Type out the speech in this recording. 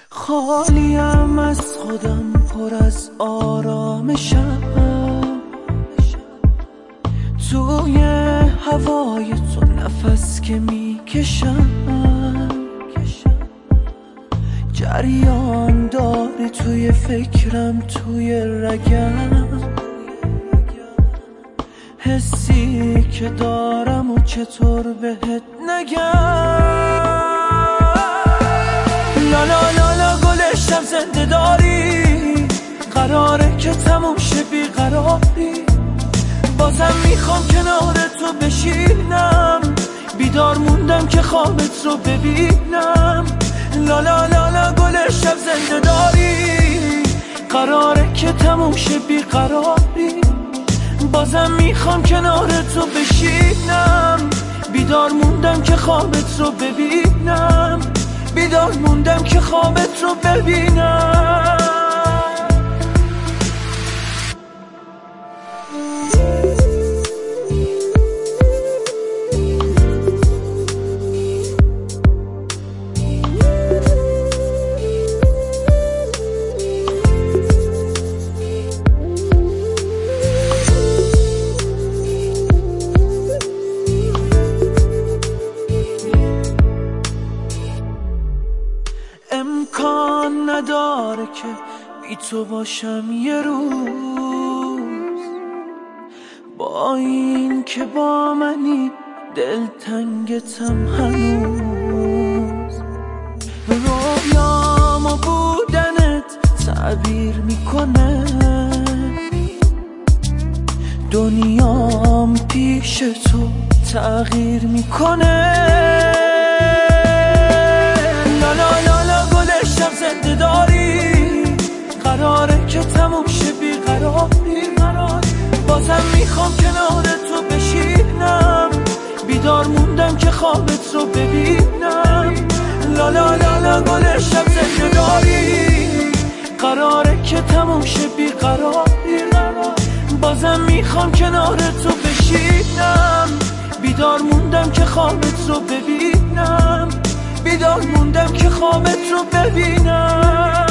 خالیم از خودم، پر از آرامشم، توی هوای تو نفس که میکشم، جریان داری توی فکرم، توی رگم، حسی که دارم و چطور بهت نگم. لالا لالا گلشم زنده داری، قراره که تموم شه بیقراری، بازم میخوام کنار تو بشینم، بیدار موندم که خوابت رو ببینم. لالا لالا گلشم زنده داری، قراره که تموم شه بیقراری، بازم میخوام کنار تو بشینم، بیدار موندم که خوابت رو ببینم، بیدار موندم که خوابت رو ببینم. امکان نداره که بی تو باشم یه روز، با این که با منی دلتنگتم هنوز، رویام و بودنت تعبیر میکنه، دنیام پیش تو تغییر میکنه. زنده داری، قراره که تموم شه بیقراری، بازم میخوام کنار تو بشینم، بیدار موندم که خوابت رو ببینم. لالا لالا گلشم زنده داری، قراره که تموم شه بیقراری، بازم میخوام کنار تو بشینم، بیدار موندم که خوابت رو ببینم، بیدار موندم که خوابت رو ببینم.